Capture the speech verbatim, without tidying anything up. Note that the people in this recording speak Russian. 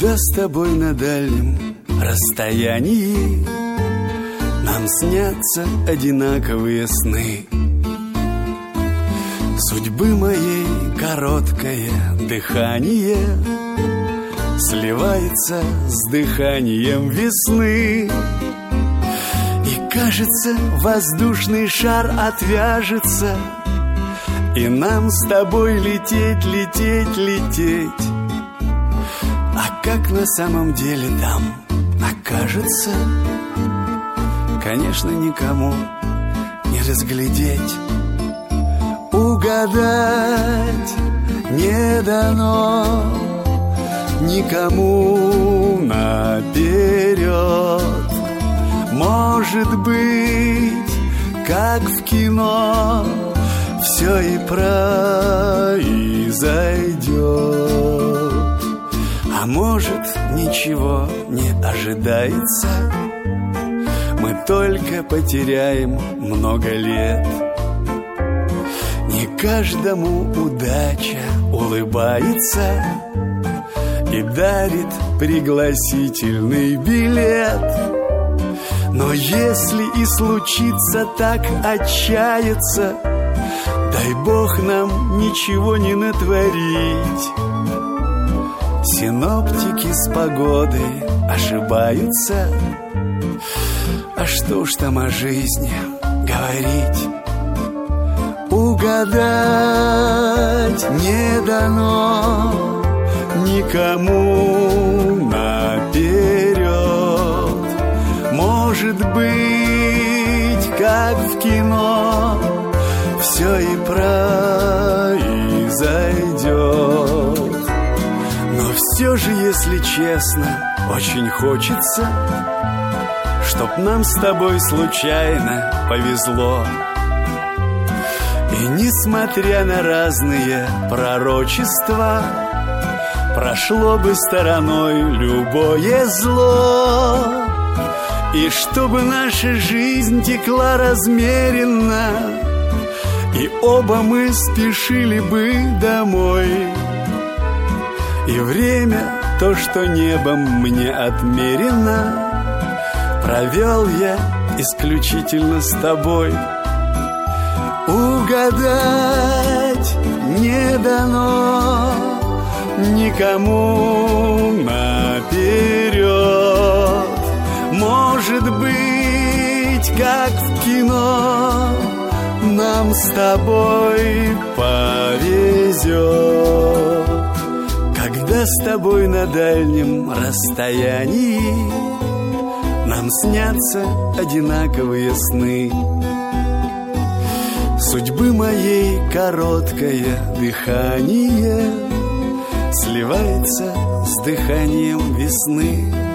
Когда с тобой на дальнем расстоянии нам снятся одинаковые сны, судьбы моей короткое дыхание сливается с дыханием весны. И кажется, воздушный шар отвяжется, и нам с тобой лететь, лететь, лететь. А как на самом деле там окажется, конечно, никому не разглядеть. Угадать не дано никому наперед. Может быть, как в кино, все и произойдет. А может, ничего не ожидается, мы только потеряем много лет. Не каждому удача улыбается и дарит пригласительный билет. Но если и случится так отчаяться, дай Бог нам ничего не натворить. Синоптики с погодой ошибаются, а что уж там о жизни говорить. Угадать не дано никому наперед. Может быть, как в кино, все и произойдет. Но все же, если честно, очень хочется, чтоб нам с тобой случайно повезло. И несмотря на разные пророчества, прошло бы стороной любое зло. И чтобы наша жизнь текла размеренно, и оба мы спешили бы домой. И время, то, что небом мне отмерено, провел я исключительно с тобой. Угадать не дано никому наперед. Может быть, как в кино, нам с тобой повезет. Когда с тобой на дальнем расстоянии нам снятся одинаковые сны, судьбы моей короткое дыхание сливается с дыханием весны.